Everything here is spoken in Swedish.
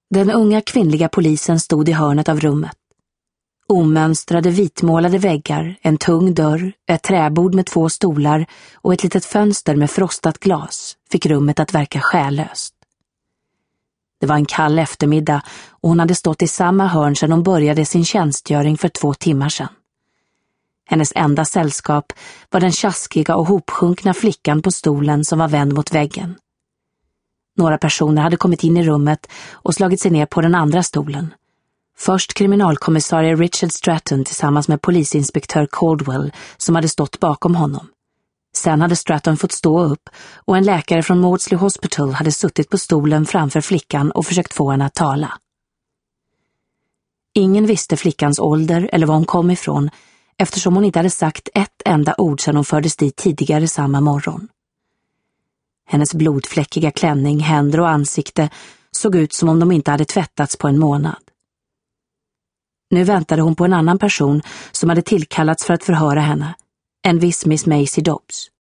Den unga kvinnliga polisen stod i hörnet av rummet. Omönstrade vitmålade väggar, en tung dörr, ett träbord med 2 stolar och ett litet fönster med frostat glas fick rummet att verka själlöst. Det var en kall eftermiddag och hon hade stått i samma hörn sedan hon började sin tjänstgöring för 2 timmar sedan. Hennes enda sällskap var den tjaskiga och hopsjunkna flickan på stolen som var vänd mot väggen. Några personer hade kommit in i rummet och slagit sig ner på den andra stolen. Först kriminalkommissarie Richard Stratton tillsammans med polisinspektör Caldwell som hade stått bakom honom. Sen hade Stratton fått stå upp och en läkare från Maudsley Hospital hade suttit på stolen framför flickan och försökt få henne att tala. Ingen visste flickans ålder eller var hon kom ifrån eftersom hon inte hade sagt ett enda ord sedan hon fördes dit tidigare samma morgon. Hennes blodfläckiga klänning, händer och ansikte såg ut som om de inte hade tvättats på en månad. Nu väntade hon på en annan person som hade tillkallats för att förhöra henne, en viss Miss Maisie Dobbs.